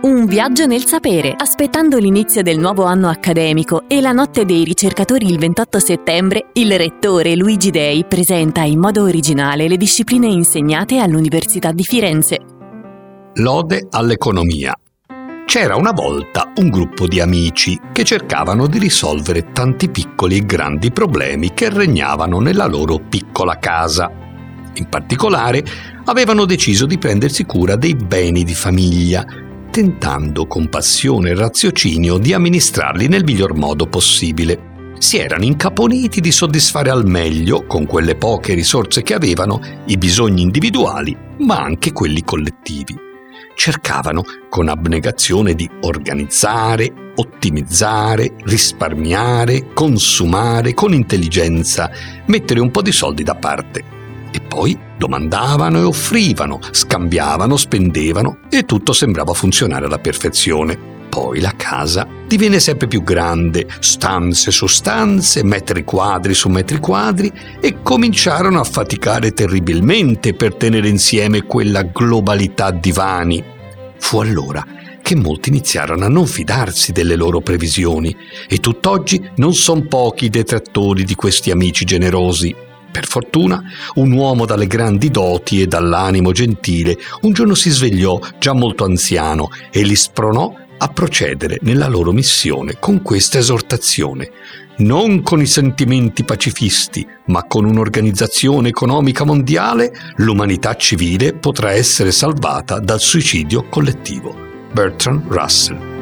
Un viaggio nel sapere, aspettando l'inizio del nuovo anno accademico e la notte dei ricercatori il 28 settembre, il rettore Luigi Dei presenta in modo originale le discipline insegnate all'Università di Firenze. Lode all'economia. C'era una volta un gruppo di amici che cercavano di risolvere tanti piccoli e grandi problemi che regnavano nella loro piccola casa. In particolare, avevano deciso di prendersi cura dei beni di famiglia, tentando con passione e raziocinio di amministrarli nel miglior modo possibile. Si erano incaponiti di soddisfare al meglio, con quelle poche risorse che avevano, i bisogni individuali, ma anche quelli collettivi. Cercavano con abnegazione di organizzare, ottimizzare, risparmiare, consumare con intelligenza, mettere un po' di soldi da parte. E poi domandavano e offrivano, scambiavano, spendevano e tutto sembrava funzionare alla perfezione. Poi la casa divenne sempre più grande, stanze su stanze, metri quadri su metri quadri, e cominciarono a faticare terribilmente per tenere insieme quella globalità di vani. Fu allora che molti iniziarono a non fidarsi delle loro previsioni e tutt'oggi non son pochi i detrattori di questi amici generosi. Per fortuna, un uomo dalle grandi doti e dall'animo gentile un giorno si svegliò già molto anziano e li spronò a procedere nella loro missione con questa esortazione: non con i sentimenti pacifisti, ma con un'organizzazione economica mondiale, l'umanità civile potrà essere salvata dal suicidio collettivo. Bertrand Russell.